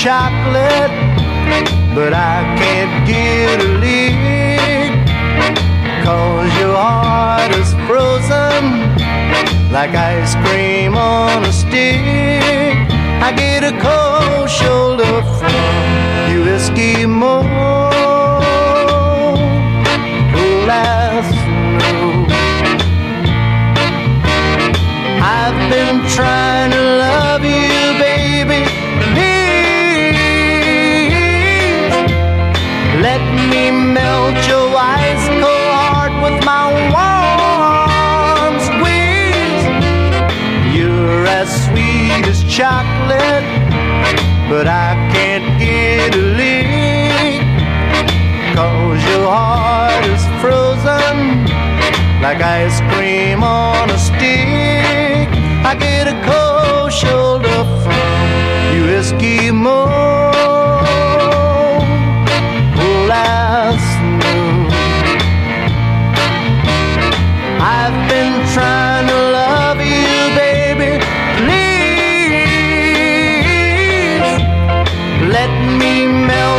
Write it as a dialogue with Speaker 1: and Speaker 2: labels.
Speaker 1: chocolate, but I can't get a lick, 'cause your heart is frozen like ice cream on a stick. I get a cold shoulder from you Eskimo. Pull as snow. I've been trying to love you, baby. Please let me melt your ice cold heart with my warm squeeze. You're as sweet as chocolate, but I can't get a lick, 'cause your heart is frozen like ice cream on a stick. I get a cold shoulder from you Eskimo. Pull as snow. I've been trying to love you, baby. Please let me melt